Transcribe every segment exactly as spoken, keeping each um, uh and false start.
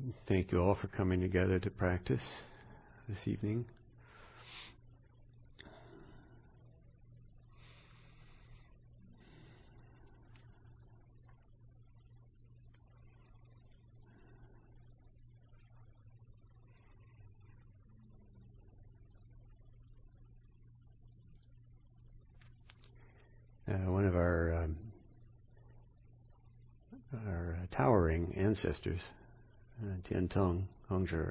thank you all for coming together to practice this evening. Uh, one of our um, our uh, towering ancestors, uh, Tian Tong Hongzhi,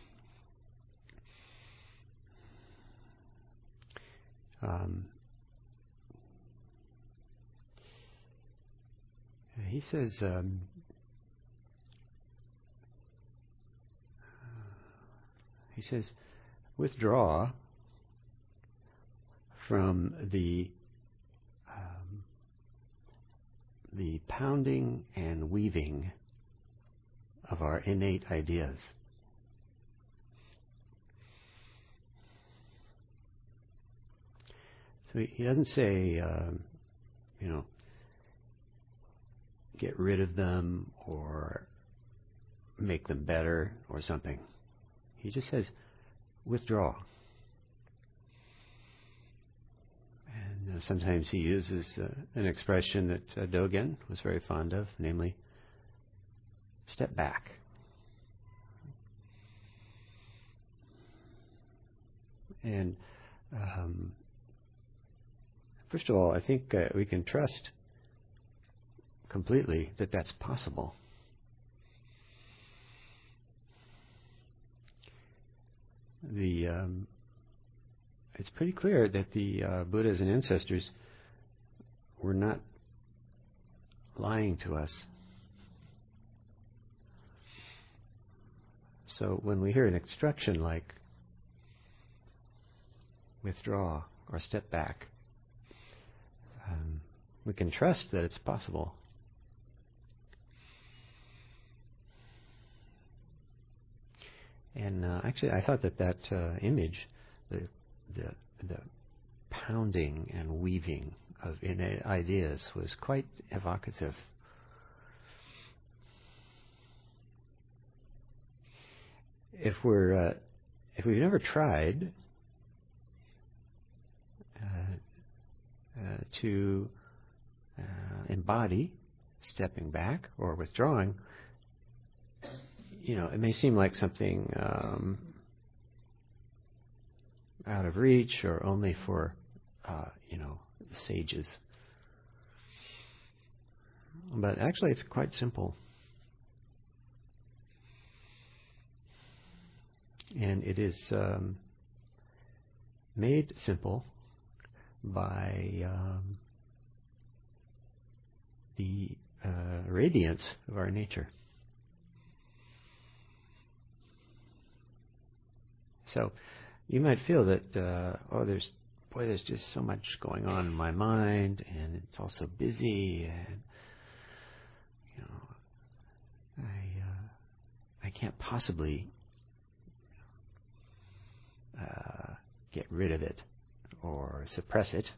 um, he says um, he says withdraw from the um, the pounding and weaving of our innate ideas. So he, he doesn't say, um, you know, get rid of them or make them better or something. He just says, withdraw. And uh, sometimes he uses uh, an expression that uh, Dogen was very fond of, namely, step back. And um, first of all, I think uh, we can trust completely that that's possible. The um, it's pretty clear that the uh, Buddhas and ancestors were not lying to us. So when we hear an instruction like withdraw or step back, um, we can trust that it's possible. And uh, actually, I thought that that uh, image, the, the the pounding and weaving of innate ideas, was quite evocative. If we're uh, if we've never tried uh, uh, to uh, embody stepping back or withdrawing, you know, it may seem like something um, out of reach or only for, uh, you know, sages. But actually, it's quite simple. And it is um, made simple by um, the uh, radiance of our nature. So you might feel that, uh, oh, there's, boy, there's just so much going on in my mind, and it's also busy, and, you know, I, uh, I can't possibly uh, get rid of it or suppress it.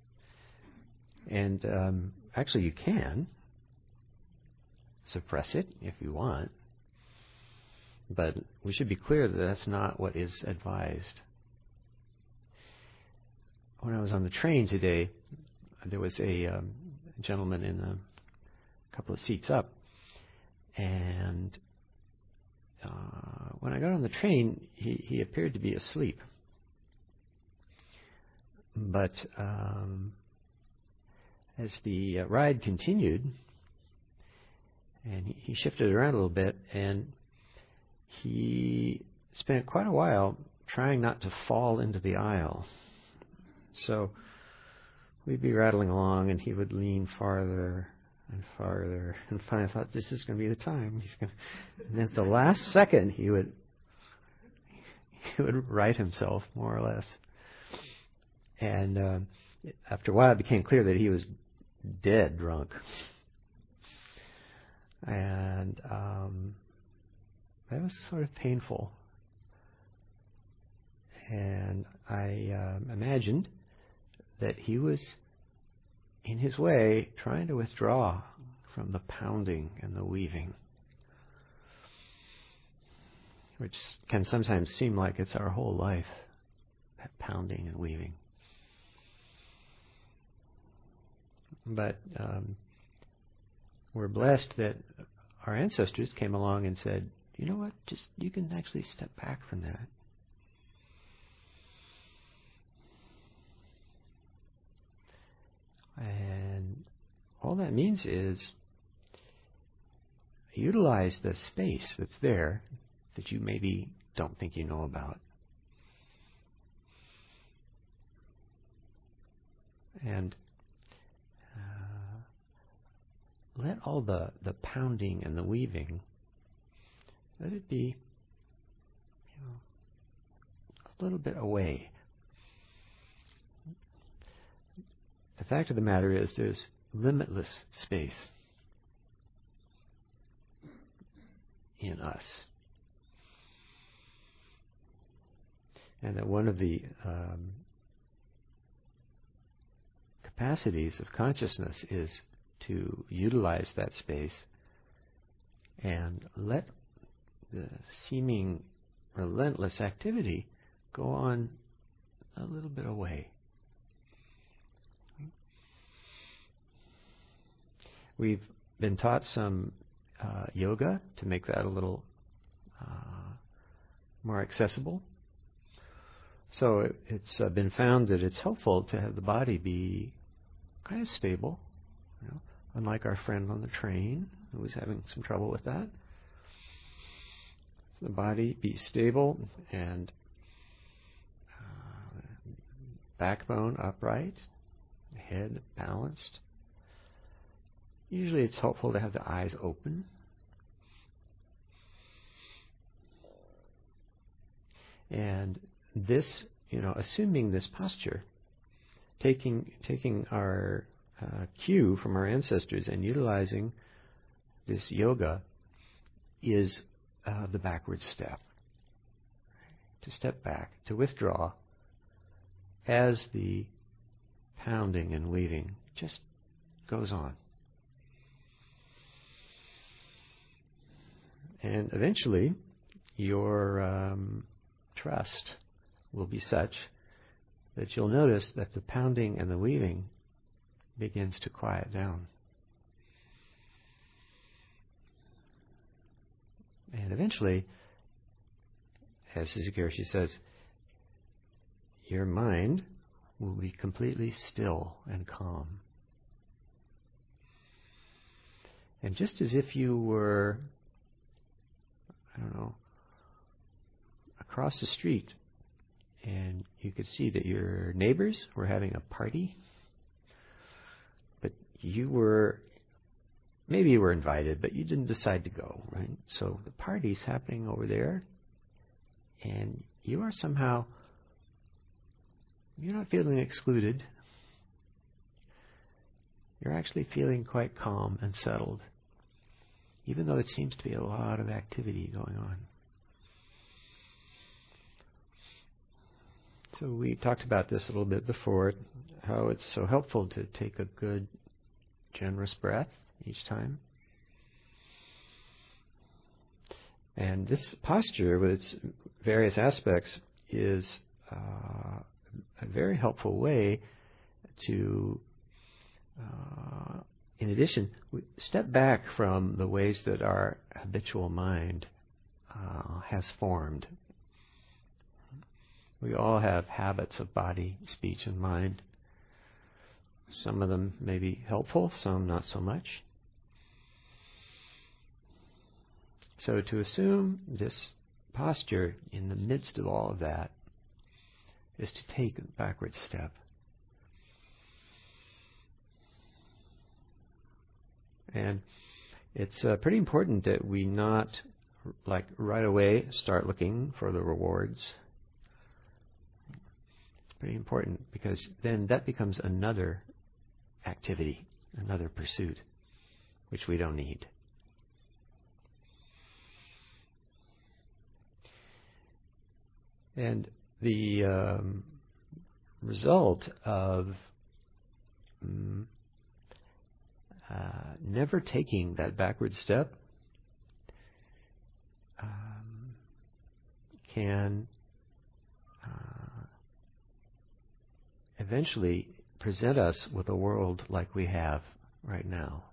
And um, actually, you can suppress it if you want. But we should be clear that that's not what is advised. When I was on the train today, there was a um, gentleman in a couple of seats up. And uh, when I got on the train, he, he appeared to be asleep. But um, as the uh, ride continued, and he, he shifted around a little bit, and he spent quite a while trying not to fall into the aisle. So we'd be rattling along, and he would lean farther and farther. And finally, I thought, this is going to be the time. He's going to... And then at the last second, he would he would right himself, more or less. And uh, after a while, it became clear that he was dead drunk. And um, that was sort of painful. And I uh, imagined that he was, in his way, trying to withdraw from the pounding and the weaving. which can sometimes seem like it's our whole life, that pounding and weaving. But um, we're blessed that our ancestors came along and said, you know what, just you can actually step back from that. And all that means is utilize the space that's there that you maybe don't think you know about. And uh, let all the, the pounding and the weaving, let it be, you know, a little bit away. The fact of the matter is there's limitless space in us. And that one of the um, capacities of consciousness is to utilize that space and let the seeming relentless activity go on a little bit away. We've been taught some uh, yoga to make that a little uh, more accessible. So it, it's uh, been found that it's helpful to have the body be kind of stable, you know, unlike our friend on the train who was having some trouble with that. So the body be stable and uh, backbone upright, head balanced. Usually it's helpful to have the eyes open. And this, you know, assuming this posture, taking taking our uh, cue from our ancestors and utilizing this yoga is uh, the backward step. To step back, to withdraw as the pounding and weaving just goes on. And eventually, your um, trust will be such that you'll notice that the pounding and the weaving begins to quiet down. And eventually, as Suzuki Roshi says, your mind will be completely still and calm. And just as if you were, I don't know, across the street and you could see that your neighbors were having a party, but you were, maybe you were invited, but you didn't decide to go, right? So the party's happening over there, and you are somehow, you're not feeling excluded. You're actually feeling quite calm and settled, even though it seems to be a lot of activity going on. So we talked about this a little bit before, how it's so helpful to take a good, generous breath each time. And this posture, with its various aspects, is uh, a very helpful way to, uh, in addition, step back from the ways that our habitual mind uh, has formed. We all have habits of body, speech, and mind. Some of them may be helpful, some not so much. So to assume this posture in the midst of all of that is to take a backward step. And it's uh, pretty important that we not, like, right away start looking for the rewards. It's pretty important because then that becomes another activity, another pursuit, which we don't need. And the um, result of um, uh, never taking that backward step um, can uh, eventually present us with a world like we have right now,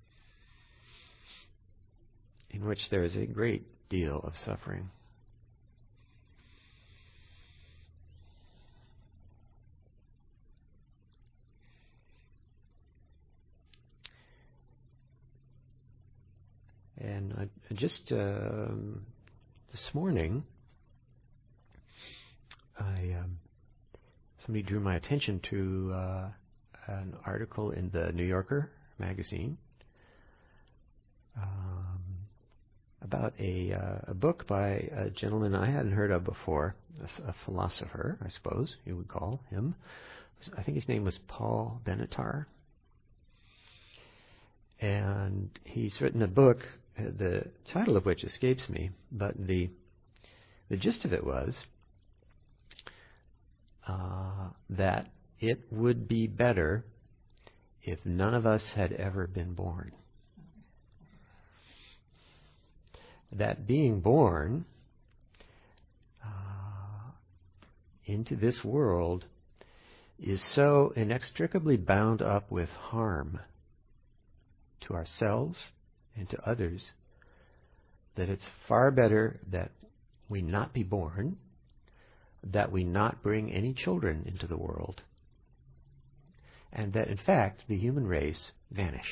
in which there is a great deal of suffering. And I just um, this morning, I um, somebody drew my attention to uh, an article in the New Yorker magazine um, about a, uh, a book by a gentleman I hadn't heard of before, a, a philosopher, I suppose you would call him. I think his name was Paul Benatar. And he's written a book, the title of which escapes me, but the the gist of it was uh, that it would be better if none of us had ever been born. That being born uh, into this world is so inextricably bound up with harm to ourselves and to others that it's far better that we not be born, that we not bring any children into the world, and that in fact the human race vanish.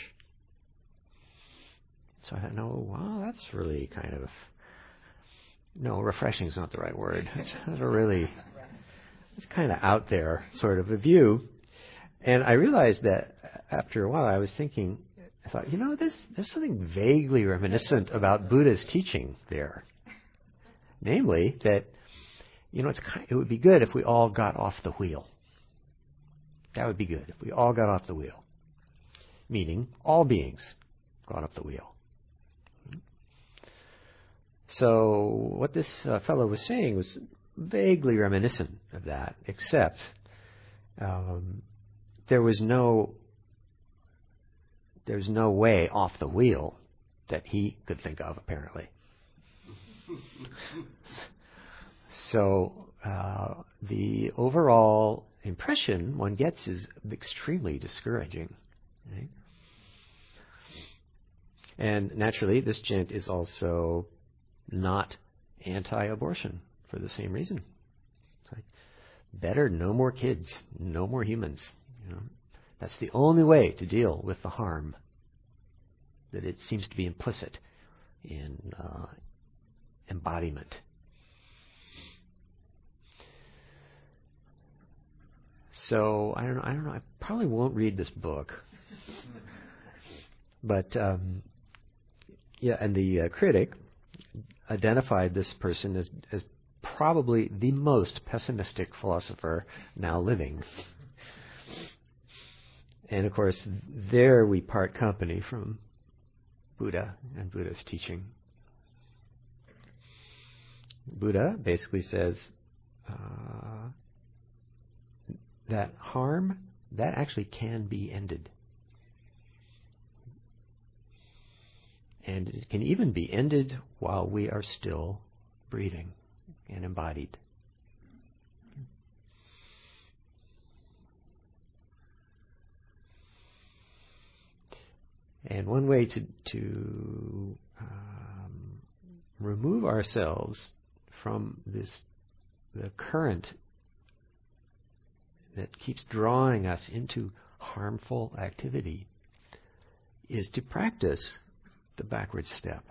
So I thought, no, wow, that's really kind of, no, refreshing is not the right word. That's, that's a really, it's kind of out there sort of a view. And I realized that after a while I was thinking, I thought, you know, this, there's something vaguely reminiscent about Buddha's teaching there. Namely, that, you know, it's kind of, it would be good if we all got off the wheel. That would be good if we all got off the wheel. Meaning, all beings got off the wheel. So, what this uh, fellow was saying was vaguely reminiscent of that, except um, there was no There's no way off the wheel that he could think of, apparently. So uh, the overall impression one gets is extremely discouraging. Right? And naturally, this gent is also not anti-abortion for the same reason. It's like, better no more kids, no more humans. You know, that's the only way to deal with the harm that it seems to be implicit in uh, embodiment. So I don't know. I don't know. I probably won't read this book, but um, yeah. And the uh, critic identified this person as as probably the most pessimistic philosopher now living. And of course, there we part company from Buddha and Buddha's teaching. Buddha basically says uh, that harm, that actually can be ended. And it can even be ended while we are still breathing and embodied. And one way to, to um, remove ourselves from this, the current that keeps drawing us into harmful activity, is to practice the backward step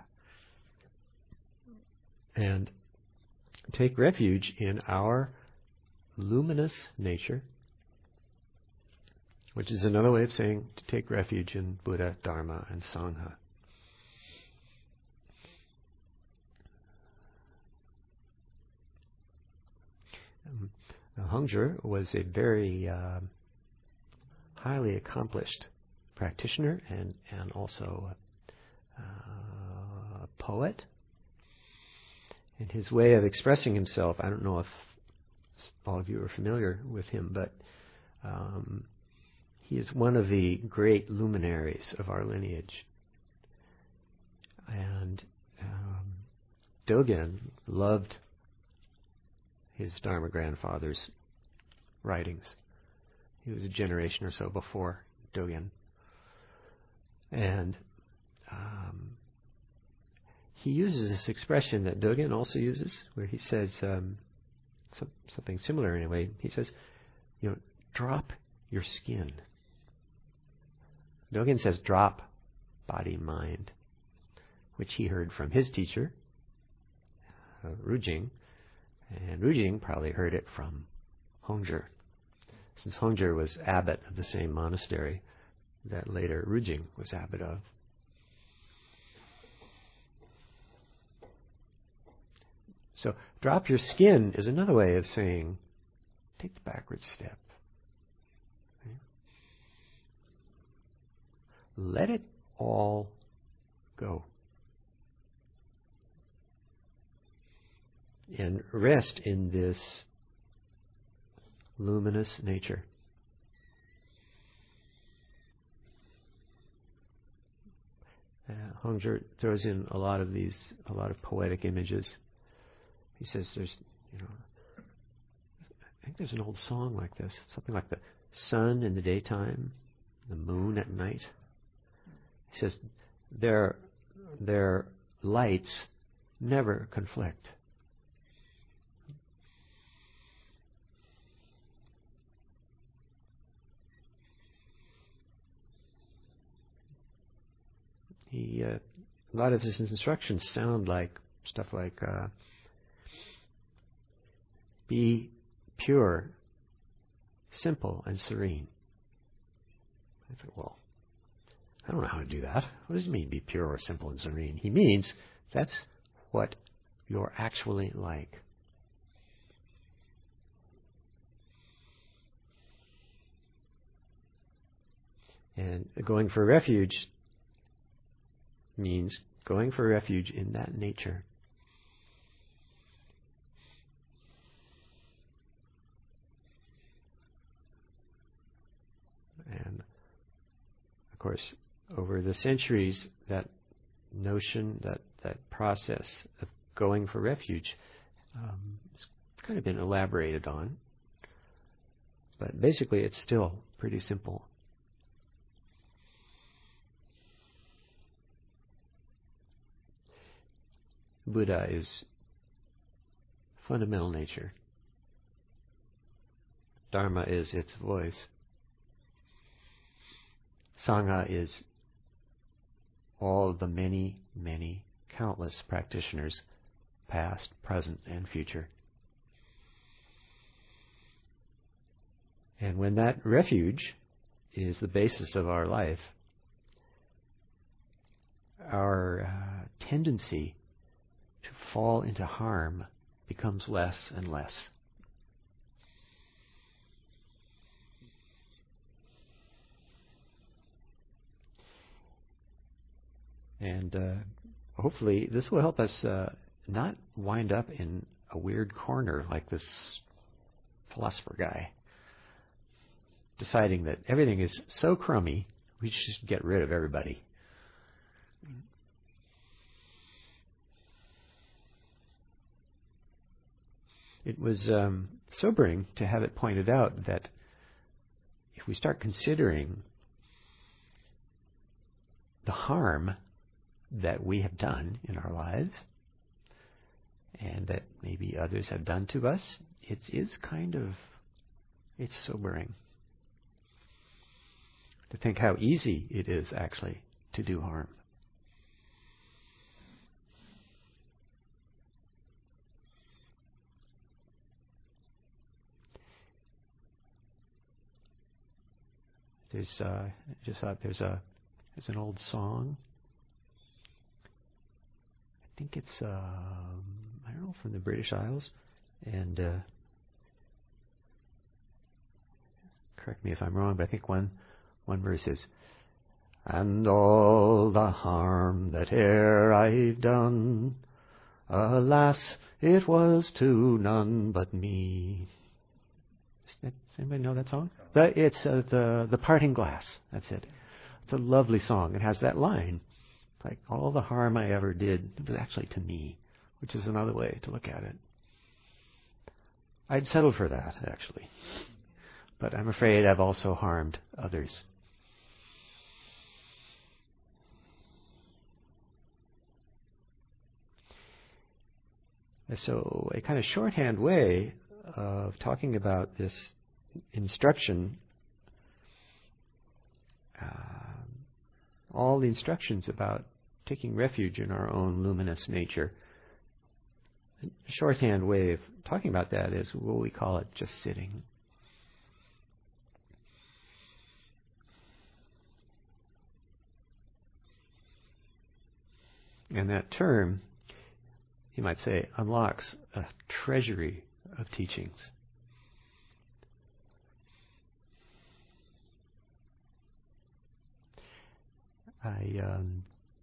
and take refuge in our luminous nature, which is another way of saying to take refuge in Buddha, Dharma, and Sangha. Um, Hongzhi was a very uh, highly accomplished practitioner and, and also a, uh, a poet. And his way of expressing himself, I don't know if all of you are familiar with him, but um, he is one of the great luminaries of our lineage. And um, Dogen loved his Dharma grandfather's writings. He was a generation or so before Dogen. And um, he uses this expression that Dogen also uses, where he says um, some, something similar anyway. He says, you know, drop your skin. Dogen says drop body, mind, which he heard from his teacher, uh, Rujing, and Rujing probably heard it from Hongzhi, since Hongzhi was abbot of the same monastery that later Rujing was abbot of. So drop your skin is another way of saying take the backward step. Okay? Let it all go. And rest in this luminous nature. Uh, Hongzhi throws in a lot of these, a lot of poetic images. He says there's, you know, I think there's an old song like this, something like the sun in the daytime, the moon at night. He says their their lights never conflict. He, uh, a lot of his instructions sound like stuff like uh, be pure, simple, and serene. I thought, well, I don't know how to do that. What does he mean, be pure or simple and serene? He means that's what you're actually like. And going for refuge means going for refuge in that nature. And of course, over the centuries, that notion, that, that process of going for refuge um, has kind of been elaborated on. But basically, it's still pretty simple. Buddha is fundamental nature. Dharma is its voice. Sangha is all the many, many, countless practitioners, past, present, and future. And when that refuge is the basis of our life, our uh, tendency to fall into harm becomes less and less. And uh, hopefully this will help us uh, not wind up in a weird corner like this philosopher guy, deciding that everything is so crummy, we should just get rid of everybody. It was um, sobering to have it pointed out that if we start considering the harm that we have done in our lives and that maybe others have done to us, it is kind of, it's sobering to think how easy it is actually to do harm. There's, uh, just thought there's a, there's an old song. I think it's, um, I don't know, from the British Isles, and uh, correct me if I'm wrong, but I think one, one verse is, and all the harm that e'er I've done, alas, it was to none but me. Does anybody know that song? The, it's uh, the the Parting Glass. That's it. It's a lovely song. It has that line, like all the harm I ever did, it was actually to me, which is another way to look at it. I'd settle for that, actually. But I'm afraid I've also harmed others. So a kind of shorthand way of talking about this instruction, uh, all the instructions about taking refuge in our own luminous nature, a shorthand way of talking about that is what we call it just sitting. And that term, you might say, unlocks a treasury of teachings. I, um,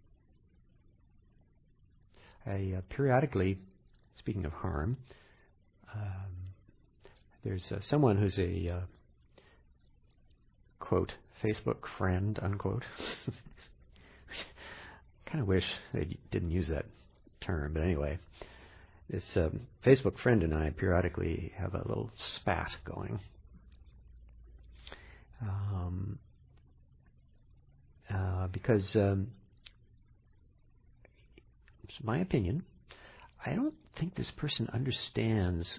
I uh, periodically, speaking of harm, um, there's uh, someone who's a, uh, quote, Facebook friend, unquote. Kind of wish they didn't use that term, but anyway, this um, Facebook friend and I periodically have a little spat going. Um, uh, because, um, it's my opinion, I don't think this person understands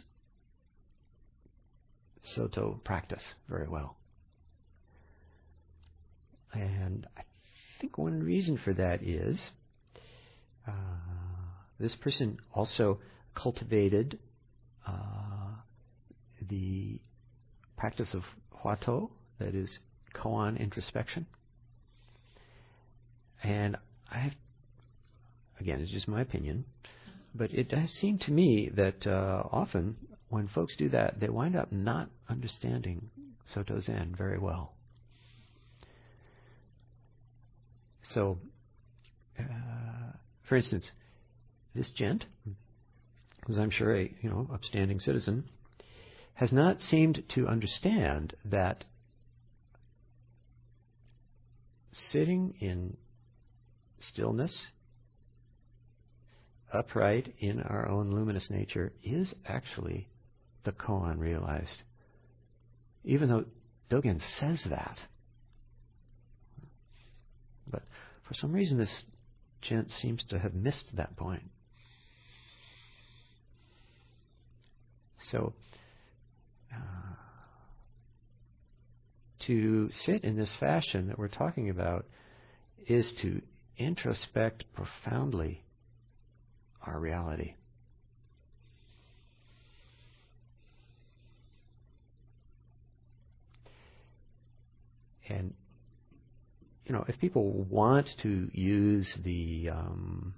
Soto practice very well. And I think one reason for that is uh, this person also cultivated uh, the practice of Huatou, that is koan introspection. And I have, again, it's just my opinion, but it does seem to me that uh, often when folks do that, they wind up not understanding Soto Zen very well. So, uh, for instance, this gent, who's I'm sure a you know upstanding citizen, has not seemed to understand that sitting in stillness, upright in our own luminous nature, is actually the koan realized. Even though Dogen says that. But for some reason this gent seems to have missed that point. So, uh, to sit in this fashion that we're talking about is to introspect profoundly our reality. And you know, if people want to use the um,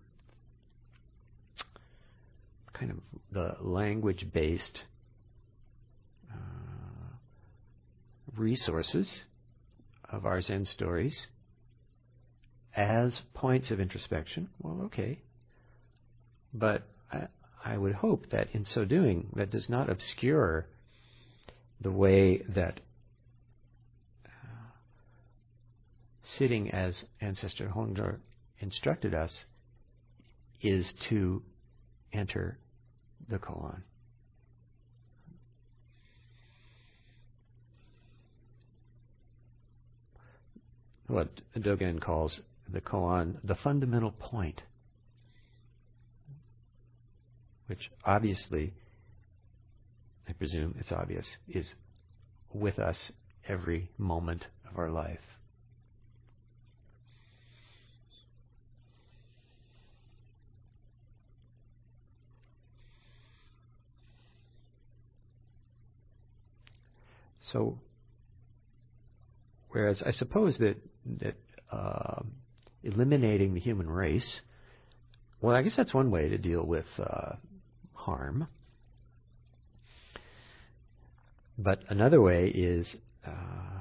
kind of the language-based uh, resources of our Zen stories as points of introspection, well, okay. But I, I would hope that in so doing, that does not obscure the way that sitting as Ancestor Hongzhi instructed us is to enter the koan. What Dogen calls the koan the fundamental point, which obviously, I presume it's obvious, is with us every moment of our life. So, whereas I suppose that that uh, eliminating the human race, well, I guess that's one way to deal with uh, harm. But another way is uh,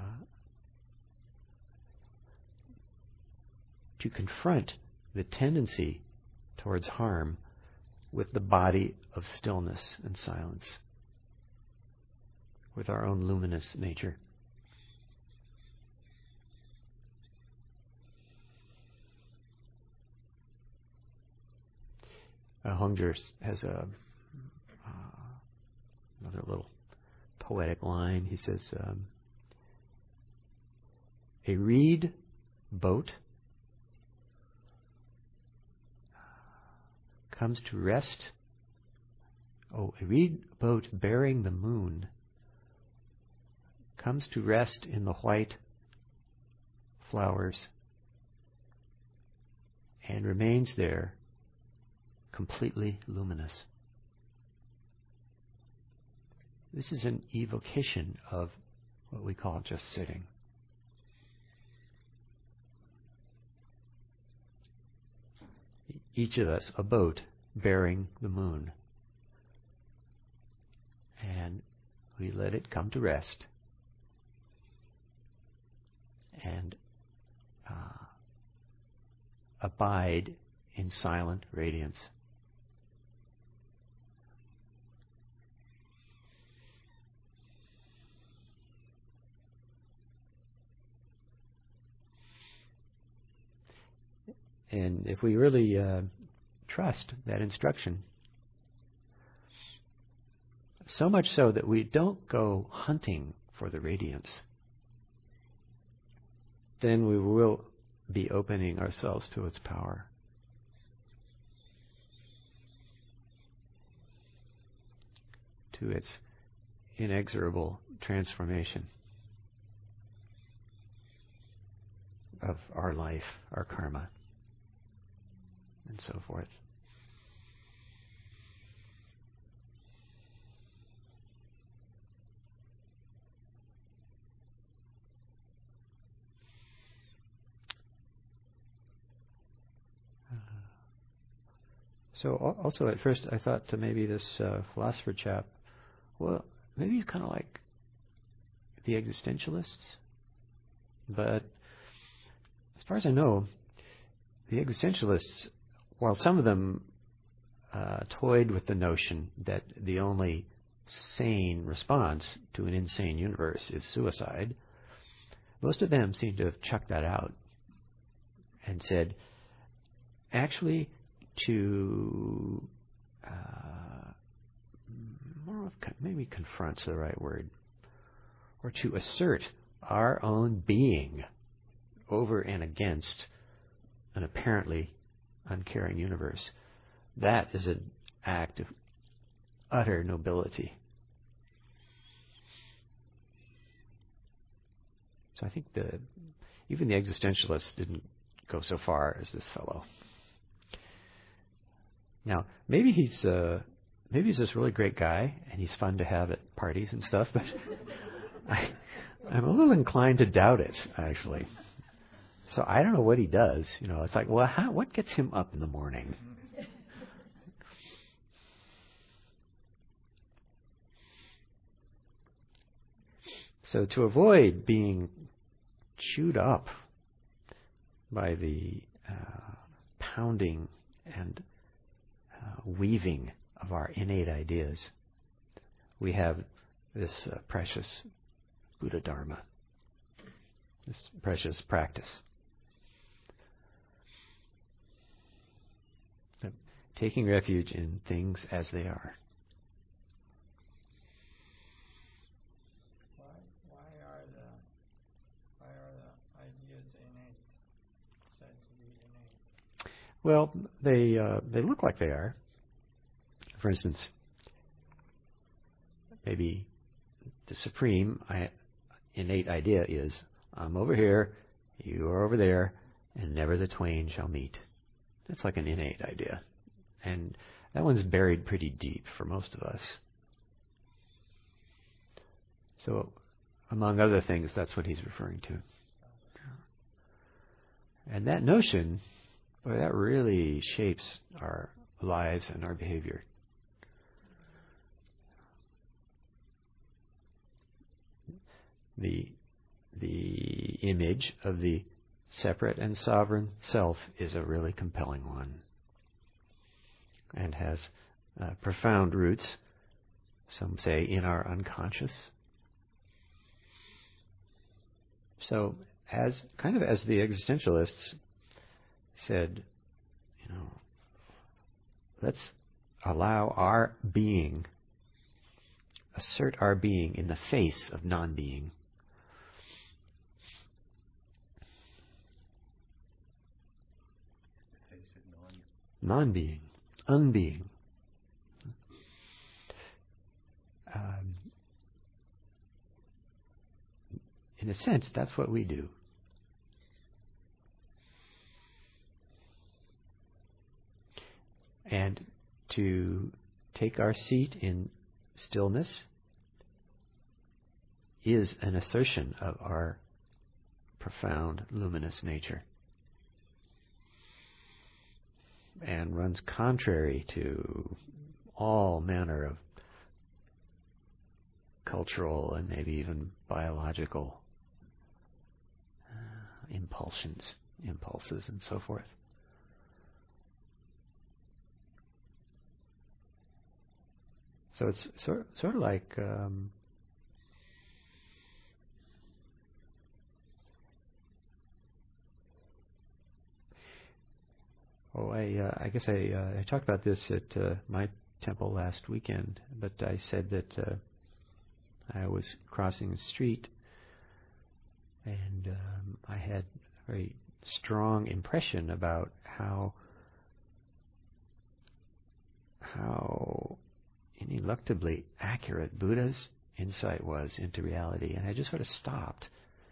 to confront the tendency towards harm with the body of stillness and silence, with our own luminous nature. Uh, Hongzhi has a uh, another a little poetic line. He says, um, a reed boat comes to rest. Oh, a reed boat bearing the moon comes to rest in the white flowers and remains there completely luminous. This is an evocation of what we call just sitting. Each of us a boat bearing the moon. And we let it come to rest. And uh, abide in silent radiance. And if we really uh, trust that instruction, so much so that we don't go hunting for the radiance, then we will be opening ourselves to its power. To its inexorable transformation of our life, our karma, and so forth. So also at first I thought to maybe this uh, philosopher chap, well, maybe he's kind of like the existentialists. But as far as I know, the existentialists, while some of them uh, toyed with the notion that the only sane response to an insane universe is suicide, most of them seem to have chucked that out and said, actually, to uh, more of maybe confront's the right word, or to assert our own being over and against an apparently uncaring universe. That is an act of utter nobility. So I think the even the existentialists didn't go so far as this fellow. Now, maybe he's uh, maybe he's this really great guy and he's fun to have at parties and stuff, but I, I'm a little inclined to doubt it, actually. So I don't know what he does. You know, it's like, well, how, what gets him up in the morning? So to avoid being chewed up by the uh, pounding and uh, weaving of our innate ideas, we have this uh, precious Buddha Dharma, this precious practice. Taking refuge in things as they are. Why, why are the why are the ideas innate, said to be innate? Well, they uh, they look like they are. For instance, maybe the supreme innate idea is, I'm over here, you are over there, and never the twain shall meet. That's like an innate idea. And that one's buried pretty deep for most of us. So, among other things, that's what he's referring to. And that notion, boy, that really shapes our lives and our behavior. The, the image of the separate and sovereign self is a really compelling one, and has uh, profound roots, some say, in our unconscious. So, as kind of as the existentialists said, you know, let's allow our being assert our being in the face of non-being. Non-being, unbeing. Um, in a sense, that's what we do. And to take our seat in stillness is an assertion of our profound, luminous nature, and runs contrary to all manner of cultural and maybe even biological uh, impulsions, impulses, and so forth. So it's sort sort of like um, oh, I uh, I guess I uh, I talked about this at uh, my temple last weekend, but I said that uh, I was crossing the street and um, I had a very strong impression about how how ineluctably accurate Buddha's insight was into reality, and I just sort of stopped.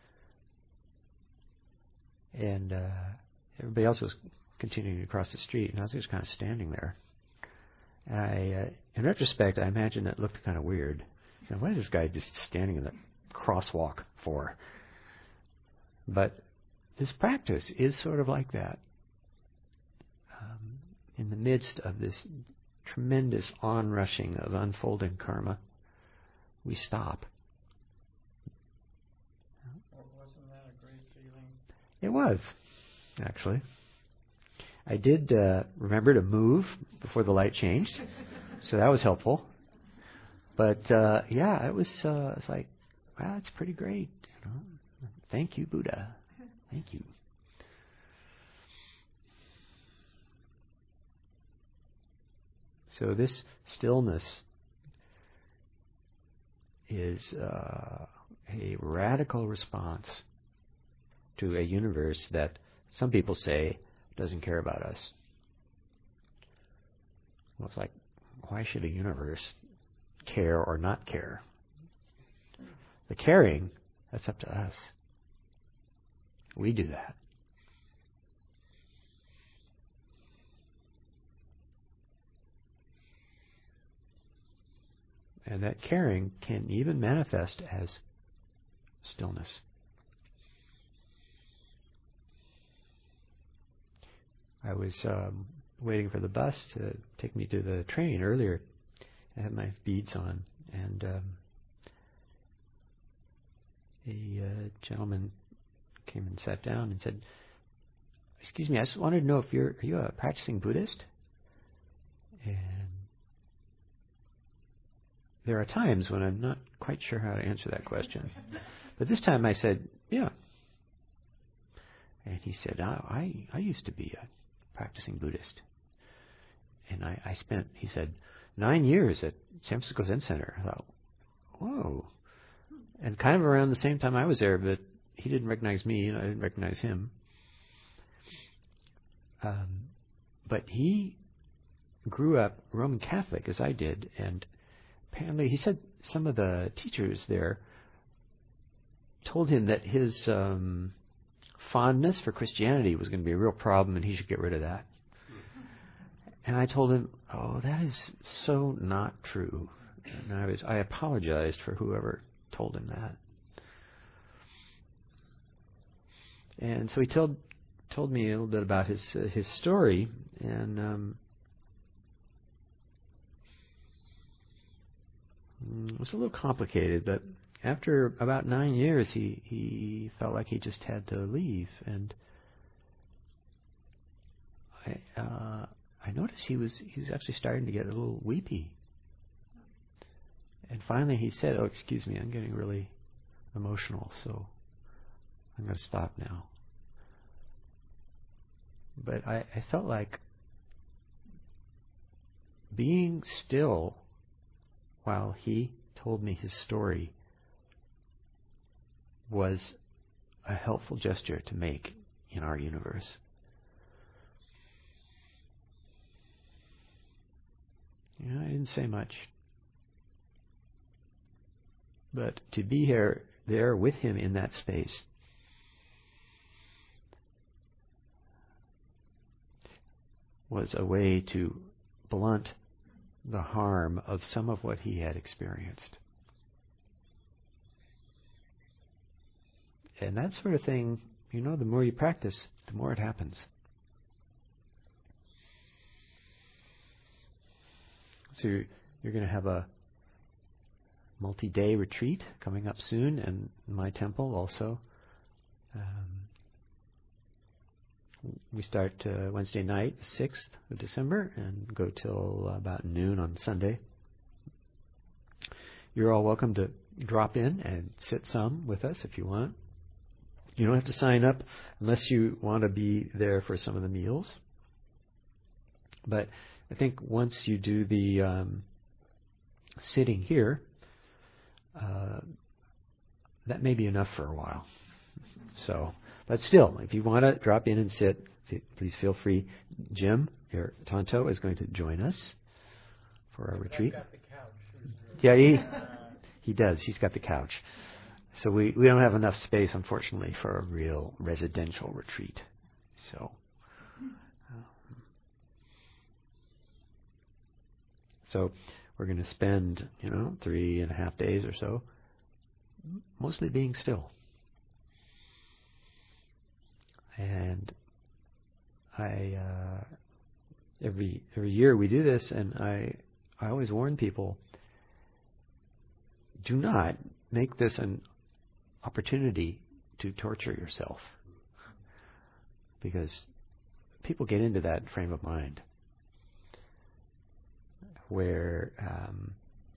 And uh, everybody else was continuing to cross the street, and I was just kind of standing there. And I, uh, in retrospect, I imagine it looked kind of weird. You know, what is this guy just standing in the crosswalk for? But this practice is sort of like that. Um, in the midst of this tremendous onrushing of unfolding karma, we stop. Wasn't that a great feeling? It was, actually. I did uh, remember to move before the light changed, so that was helpful. But uh, yeah, it was. Uh, it's like, wow, that's pretty great. You know? Thank you, Buddha. Thank you. So this stillness is uh, a radical response to a universe that some people say doesn't care about us. Well, it's like, why should a universe care or not care? The caring, that's up to us. We do that. And that caring can even manifest as stillness. I was um, waiting for the bus to take me to the train earlier. I had my beads on, and um, a uh, gentleman came and sat down and said, "Excuse me, I just wanted to know if you're are you a practicing Buddhist?" And there are times when I'm not quite sure how to answer that question. But this time I said, yeah. And he said, oh, I, I used to be a practicing Buddhist. And I, I spent, he said, nine years at San Francisco Zen Center. I thought, whoa. And kind of around the same time I was there, but he didn't recognize me and I didn't recognize him. Um, but he grew up Roman Catholic, as I did, and apparently, he said some of the teachers there told him that his um, fondness for Christianity was going to be a real problem and he should get rid of that. And I told him, oh, that is so not true. And I was, I apologized for whoever told him that. And so he told told me a little bit about his uh, his story, and um, it was a little complicated, but after about nine years, he, he felt like he just had to leave. And I uh, I noticed he was he was actually starting to get a little weepy. And finally he said, oh, excuse me, I'm getting really emotional, so I'm going to stop now. But I, I felt like being still while he told me his story was a helpful gesture to make in our universe. You know, I didn't say much. But to be here, there with him in that space, was a way to blunt the harm of some of what he had experienced. And that sort of thing, you know, the more you practice, the more it happens. So you're, you're going to have a multi-day retreat coming up soon, and my temple also. Um, we start uh, Wednesday night, sixth of December, and go till about noon on Sunday. You're all welcome to drop in and sit some with us if you want. You don't have to sign up unless you want to be there for some of the meals. But I think once you do the um, sitting here, uh, that may be enough for a while. So, but still, if you want to drop in and sit, f- please feel free. Jim, your Tonto, is going to join us for our retreat. I've got the couch. Yeah, he he does. He's got the couch. So we, we don't have enough space, unfortunately, for a real residential retreat. So, um, so we're going to spend, you know, three and a half days or so, mostly being still. And I uh, every every year we do this, and I I always warn people: do not make this an opportunity to torture yourself, because people get into that frame of mind where um,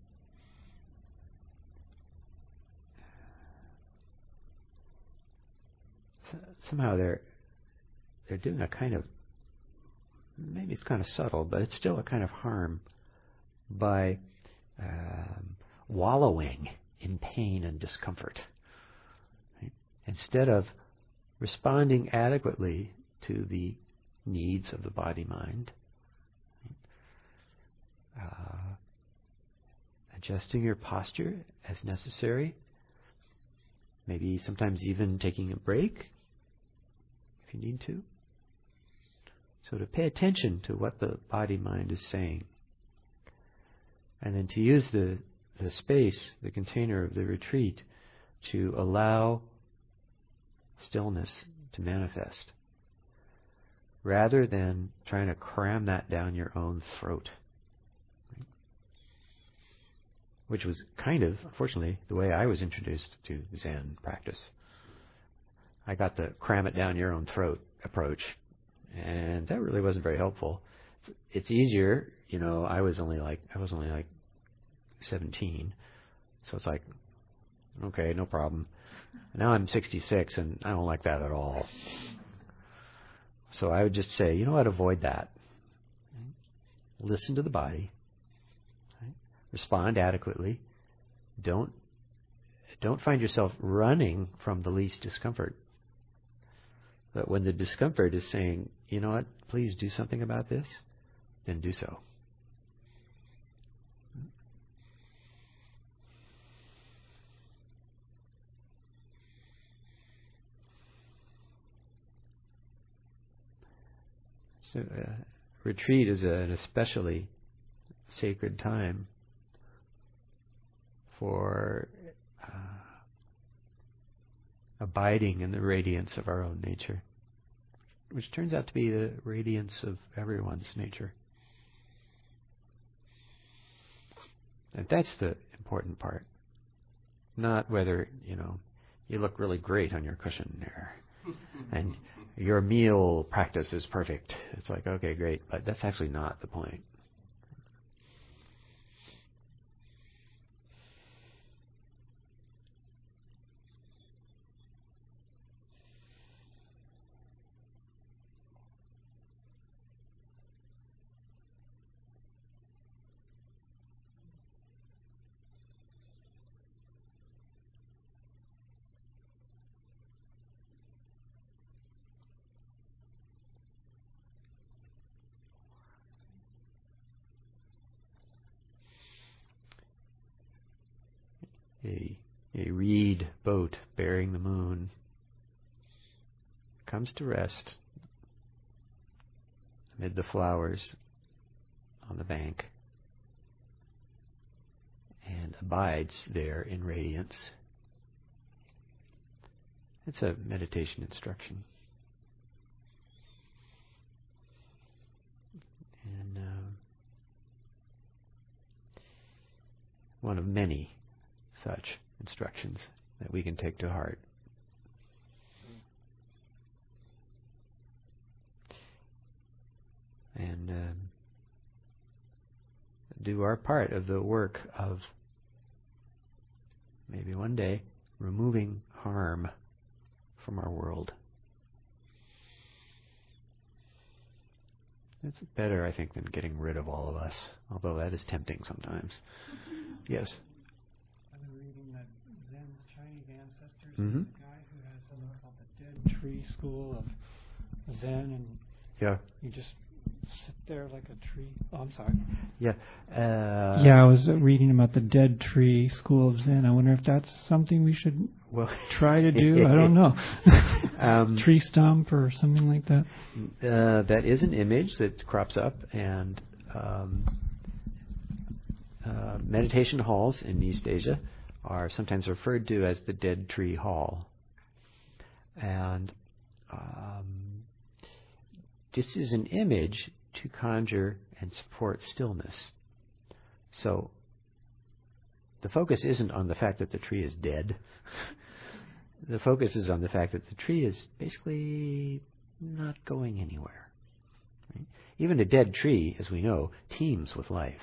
somehow they're they're doing a kind of, maybe it's kind of subtle, but it's still a kind of harm by um, wallowing in pain and discomfort. Right? Instead of responding adequately to the needs of the body-mind, uh, adjusting your posture as necessary, maybe sometimes even taking a break if you need to. So to pay attention to what the body-mind is saying. And then to use the, the space, the container of the retreat, to allow stillness to manifest, rather than trying to cram that down your own throat. Which was kind of, unfortunately, the way I was introduced to Zen practice. I got the cram it down your own throat approach, and that really wasn't very helpful. It's, it's easier, you know. I was only like I was only like seventeen, so it's like, okay, no problem. Now I'm sixty-six, and I don't like that at all. So I would just say, you know what, avoid that. Listen to the body. Respond adequately. Don't don't find yourself running from the least discomfort. But when the discomfort is saying, you know what, please do something about this, then do so. So uh, retreat is a, an especially sacred time for uh, abiding in the radiance of our own nature, which turns out to be the radiance of everyone's nature. And that's the important part. Not whether, you know, you look really great on your cushion there and your meal practice is perfect. It's like, okay, great, but that's actually not the point. a, a reed boat bearing the moon comes to rest amid the flowers on the bank and abides there in radiance. It's a meditation instruction. And uh, one of many such instructions that we can take to heart. And um, do our part of the work of maybe one day removing harm from our world. It's better, I think, than getting rid of all of us, although that is tempting sometimes. Yes? I've been reading that Zen's Chinese ancestors. Mm-hmm. There's a guy who has something called the Dead Tree School of Zen, and Yeah. you just sit there like a tree. Oh, I'm sorry. Yeah. Uh, Yeah, I was uh, reading about the Dead Tree School of Zen. I wonder if that's something we should well, try to do. I don't know. um, Tree stump or something like that. Uh, that is an image that crops up, and um, uh, meditation halls in East Asia are sometimes referred to as the Dead Tree Hall. And um, this is an image to conjure and support stillness. So the focus isn't on the fact that the tree is dead. The focus is on the fact that the tree is basically not going anywhere. Right? Even a dead tree, as we know, teems with life.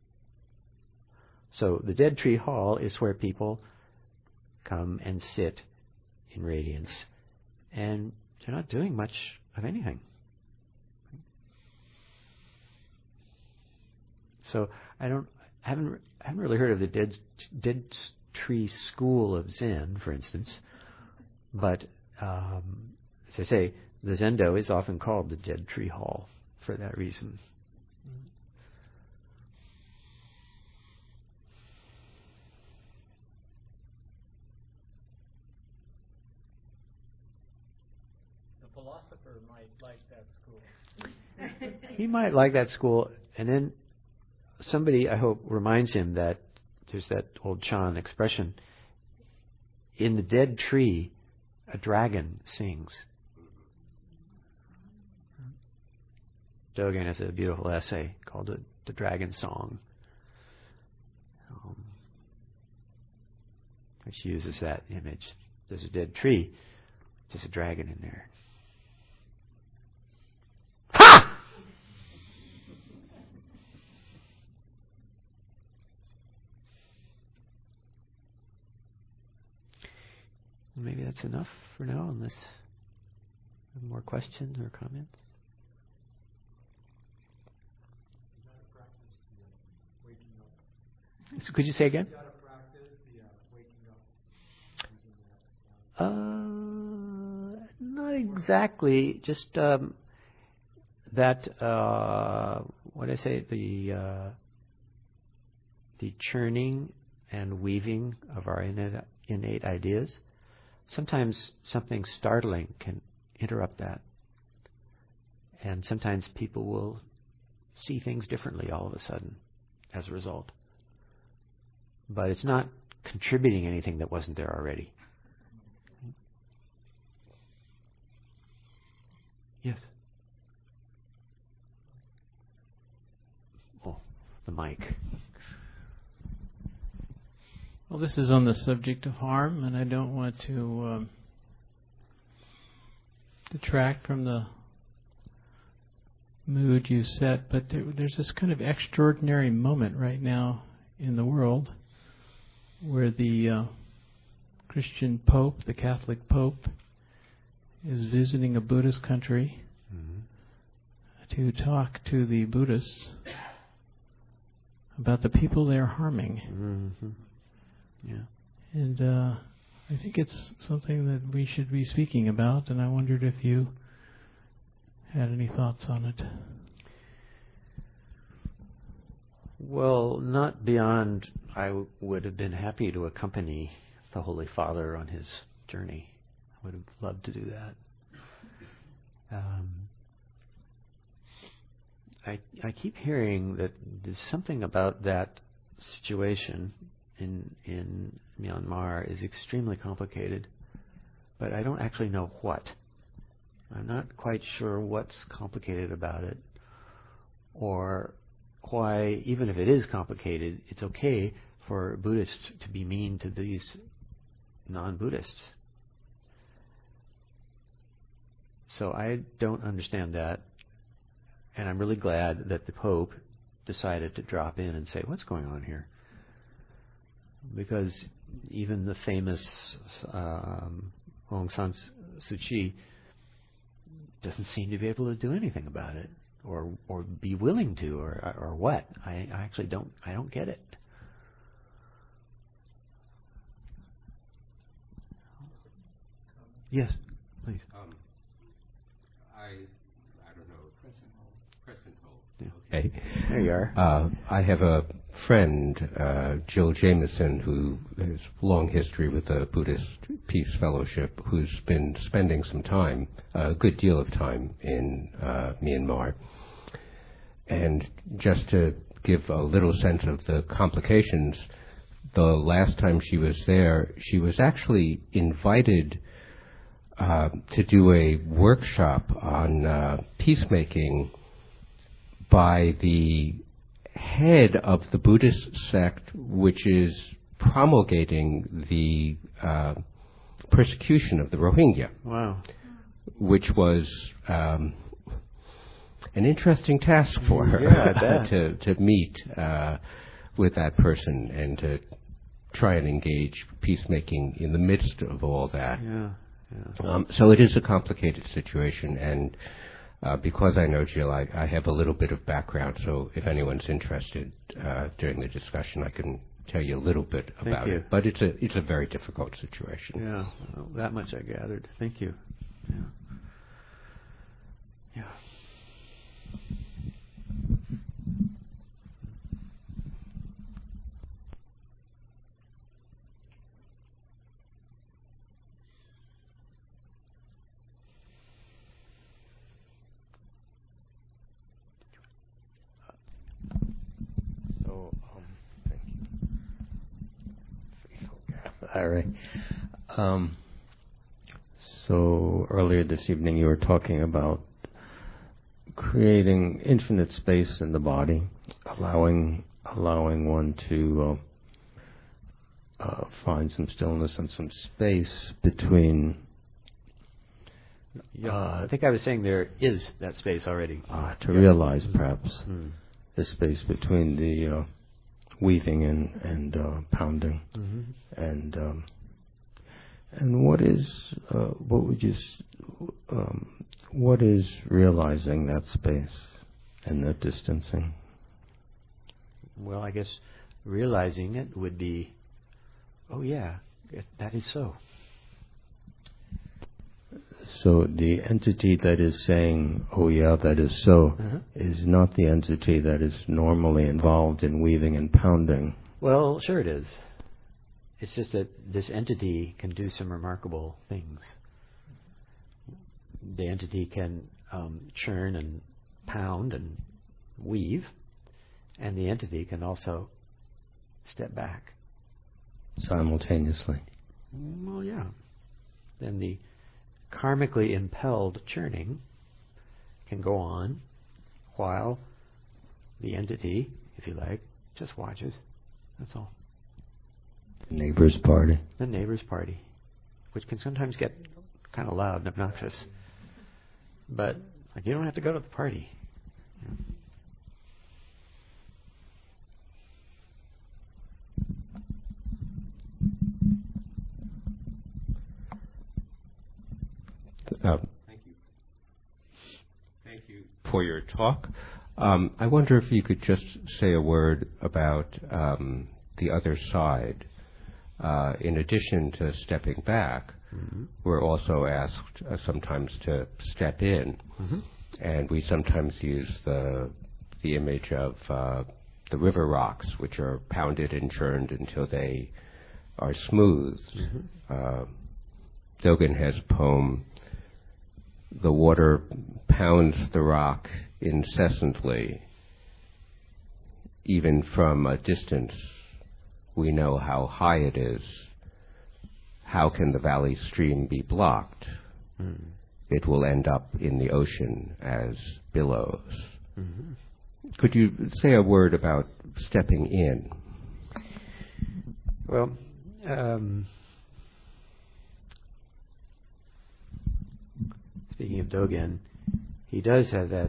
So the Dead Tree Hall is where people come and sit in radiance, and they're not doing much of anything. So I don't, I haven't, I haven't really heard of the Dead, Dead Tree School of Zen, for instance. But um, as I say, the Zendo is often called the Dead Tree Hall for that reason. The philosopher might like that school. He might like that school, and then somebody, I hope, reminds him that there's that old Chan expression, in the dead tree, a dragon sings. Dogen has a beautiful essay called The, the Dragon Song, um, which uses that image. There's a dead tree, there's a dragon in there. Ha! Maybe that's enough for now, unless you have more questions or comments. Is that a practice, the uh, waking up? So could you say again? Is that a practice, the uh, waking up? Using that? Uh, not exactly. Just um, that. Uh, what did I say? The uh, the churning and weaving of our innate, innate ideas. Sometimes something startling can interrupt that. And sometimes people will see things differently all of a sudden as a result. But it's not contributing anything that wasn't there already. Yes? Oh, the mic. Well, this is on the subject of harm, and I don't want to um, detract from the mood you set, but there, there's this kind of extraordinary moment right now in the world where the uh, Christian Pope, the Catholic Pope, is visiting a Buddhist country mm-hmm. to talk to the Buddhists about the people they're harming. Mm-hmm. Yeah. And uh, I think it's something that we should be speaking about, and I wondered if you had any thoughts on it. Well, not beyond. I w- would have been happy to accompany the Holy Father on his journey. I would have loved to do that. Um, I I keep hearing that there's something about that situation in in Myanmar is extremely complicated, but I don't actually know what. I'm not quite sure what's complicated about it, or why, even if it is complicated, it's okay for Buddhists to be mean to these non-Buddhists. So I don't understand that, and I'm really glad that the Pope decided to drop in and say, what's going on here? Because even the famous um, Aung San Suu Kyi doesn't seem to be able to do anything about it, or or be willing to, or or what? I, I actually don't I don't get it. Yes, please. Um, I I don't know. Crescent Hole. Crescent Hole. Yeah. Okay. There you are. Uh, I have a friend, uh, Jill Jameson, who has a long history with the Buddhist Peace Fellowship, who's been spending some time, a good deal of time, in uh, Myanmar. And just to give a little sense of the complications, the last time she was there, she was actually invited uh, to do a workshop on uh, peacemaking by the head of the Buddhist sect, which is promulgating the uh, persecution of the Rohingya. Wow. Which was um, an interesting task for her. Yeah, I bet. to to meet uh, with that person and to try and engage peacemaking in the midst of all that. Yeah. Yeah. Um, so it is a complicated situation, and uh, because I know Jill, I, I have a little bit of background, so if anyone's interested uh, during the discussion, I can tell you a little bit Thank about you. it. But it's a it's a very difficult situation. Yeah. Well, that much I gathered. Thank you. Yeah. Yeah. So, um, thank you. All right. Um, so earlier this evening you were talking about creating infinite space in the body, allowing allowing one to uh, uh, find some stillness and some space between. Yeah, Uh, I think I was saying there is that space already. Uh, to Yeah. realize perhaps Mm. the space between the uh, weaving and and uh, pounding, Mm-hmm. and um, and what is uh, what would you s- um, what is realizing that space and that distancing? Well, I guess realizing it would be, oh yeah, it, that is so. So the entity that is saying, "Oh yeah, that is so," Uh-huh. is not the entity that is normally involved in weaving and pounding. Well, sure it is. It's just that this entity can do some remarkable things. The entity can um, churn and pound and weave, and the entity can also step back. Simultaneously. Well, yeah. Then the karmically impelled churning can go on while the entity, if you like, just watches. That's all. Neighbor's party. The neighbor's party, which can sometimes get kind of loud and obnoxious. But like, you don't have to go to the party. You know. Uh, Thank you. Thank you for your talk. Um, I wonder if you could just say a word about um, the other side. Uh, in addition to stepping back, Mm-hmm. we're also asked uh, sometimes to step in, Mm-hmm. and we sometimes use the the image of uh, the river rocks, which are pounded and churned until they are smooth. Mm-hmm. Uh, Dogen has a poem, "The water pounds the rock incessantly. Even from a distance, we know how high it is. How can the valley stream be blocked? Mm. It will end up in the ocean as billows." Mm-hmm. Could you say a word about stepping in? Well, um, speaking of Dogen, he does have that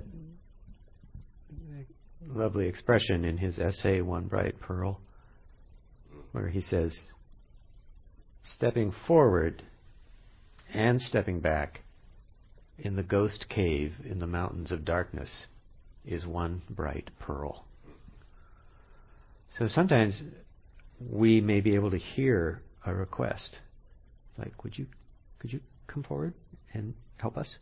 lovely expression in his essay, One Bright Pearl, where he says, stepping forward and stepping back in the ghost cave in the mountains of darkness is one bright pearl. So sometimes we may be able to hear a request, like, would you, could you come forward and help us?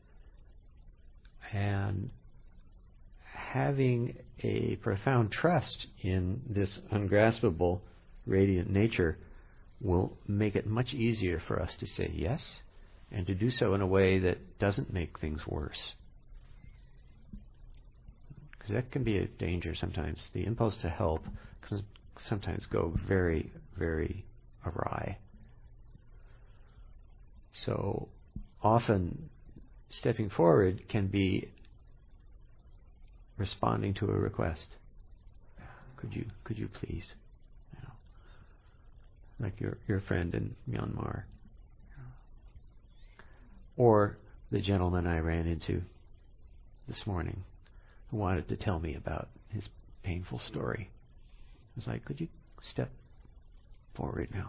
And having a profound trust in this ungraspable, radiant nature will make it much easier for us to say yes, and to do so in a way that doesn't make things worse. Because that can be a danger sometimes. The impulse to help can sometimes go very, very awry. So often stepping forward can be responding to a request. Could you, could you please? You know, like your your friend in Myanmar, or the gentleman I ran into this morning who wanted to tell me about his painful story. I was like, could you step forward now?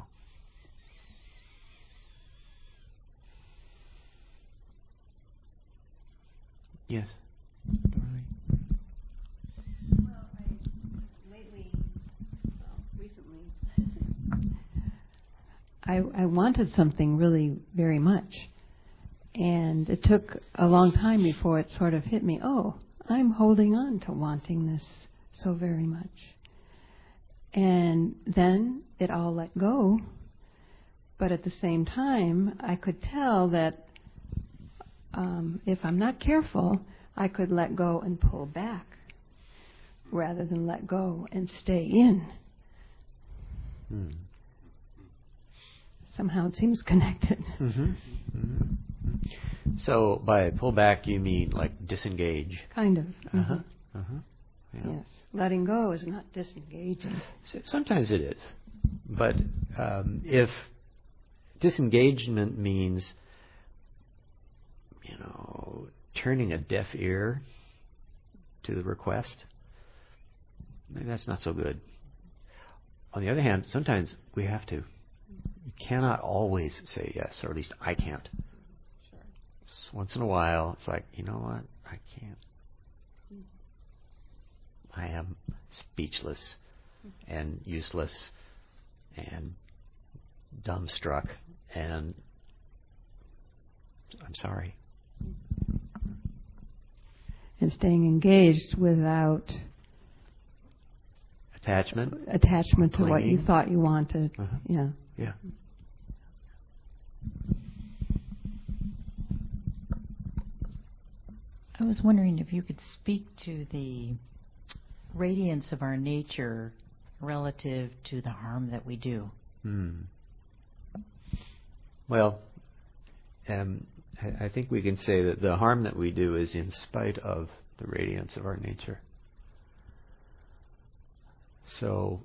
Yes. Darling. Well, I, lately, well, recently, I, I wanted something really very much. And it took a long time before it sort of hit me, oh, I'm holding on to wanting this so very much. And then it all let go. But at the same time, I could tell that um, if I'm not careful, I could let go and pull back rather than let go and stay in. Hmm. Somehow it seems connected. Mm-hmm. Mm-hmm. So by pull back, you mean like disengage? Kind of. Uh-huh. Mm-hmm. Uh-huh. Yeah. Yes. Letting go is not disengaging. So sometimes it is. But um, if disengagement means, you know, turning a deaf ear to the request, maybe that's not so good. On the other hand, sometimes we have to. You cannot always say yes, or at least I can't. Sure. So once in a while, it's like, you know what? I can't. I am speechless and useless and dumbstruck, and I'm sorry. And staying engaged without attachment, attachment to clinging. what you thought you wanted. Uh-huh. Yeah. Yeah. I was wondering if you could speak to the radiance of our nature relative to the harm that we do. Hmm. Well, um, I, I think we can say that the harm that we do is in spite of the radiance of our nature. So,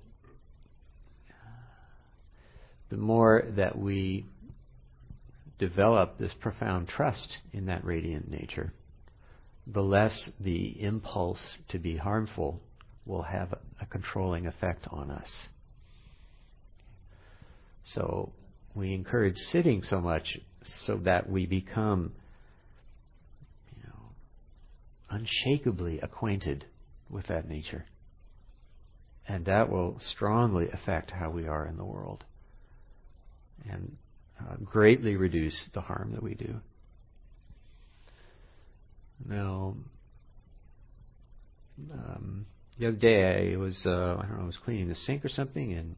the more that we develop this profound trust in that radiant nature, the less the impulse to be harmful will have a, a controlling effect on us. So we encourage sitting so much so that we become, you know, unshakably acquainted with that nature. And that will strongly affect how we are in the world and uh, greatly reduce the harm that we do. Now, um, the other day I was, uh, I don't know, I was cleaning the sink or something, and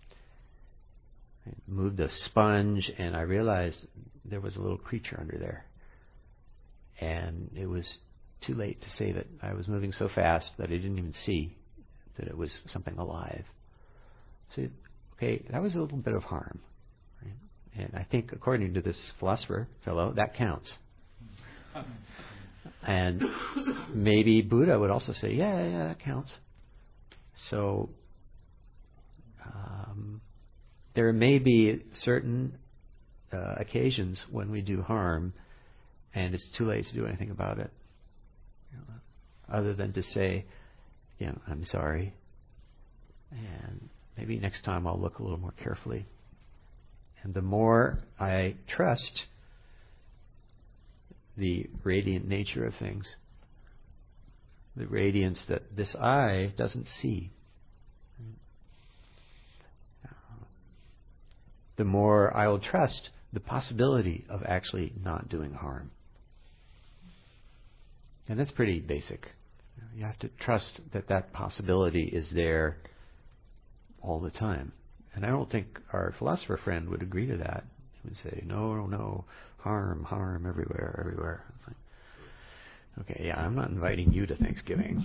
I moved a sponge, and I realized there was a little creature under there. And it was too late to say that I was moving so fast that I didn't even see that it was something alive. So, okay, that was a little bit of harm. Right? And I think, according to this philosopher fellow, that counts. And maybe Buddha would also say, yeah, yeah, that counts. So um, there may be certain uh, occasions when we do harm, and it's too late to do anything about it, you know, other than to say, you know, I'm sorry, and maybe next time I'll look a little more carefully. And the more I trust the radiant nature of things, the radiance that this eye doesn't see, the more I will trust the possibility of actually not doing harm. And that's pretty basic. You have to trust that that possibility is there all the time. And I don't think our philosopher friend would agree to that. He would say, no, no, no, harm, harm everywhere, everywhere. It's like, okay, yeah, I'm not inviting you to Thanksgiving.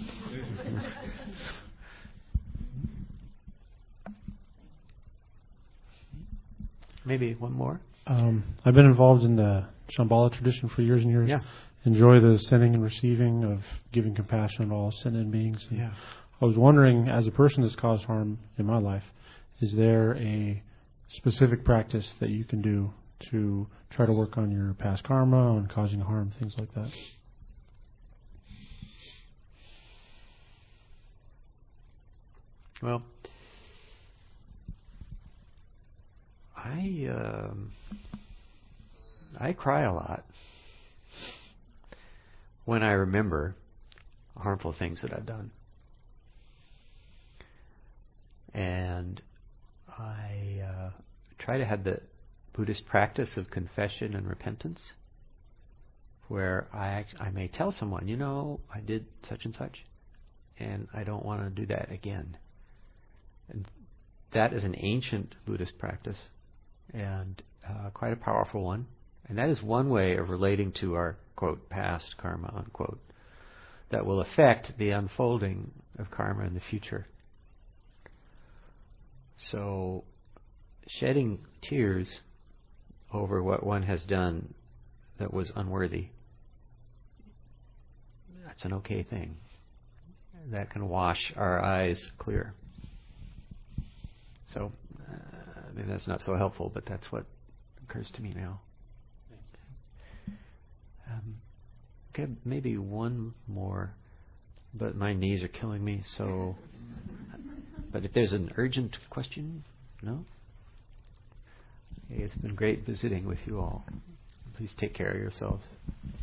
Maybe one more? Um, I've been involved in the Shambhala tradition for years and years. Yeah. Enjoy the sending and receiving of giving compassion to all sentient beings. And Yeah. I was wondering, as a person that's caused harm in my life, is there a specific practice that you can do to try to work on your past karma, on causing harm, things like that? Well, I um, I cry a lot when I remember harmful things that I've done. And I uh, try to have the Buddhist practice of confession and repentance, where I act, I may tell someone, you know, I did such and such, and I don't want to do that again. And that is an ancient Buddhist practice, and uh, quite a powerful one. And that is one way of relating to our, quote, past karma, unquote, that will affect the unfolding of karma in the future. So, shedding tears over what one has done that was unworthy, that's an okay thing. That can wash our eyes clear. So, uh, I mean, that's not so helpful, but that's what occurs to me now. Um, okay, maybe one more, but my knees are killing me, so... But if there's an urgent question, no? Okay, it's been great visiting with you all. Please take care of yourselves.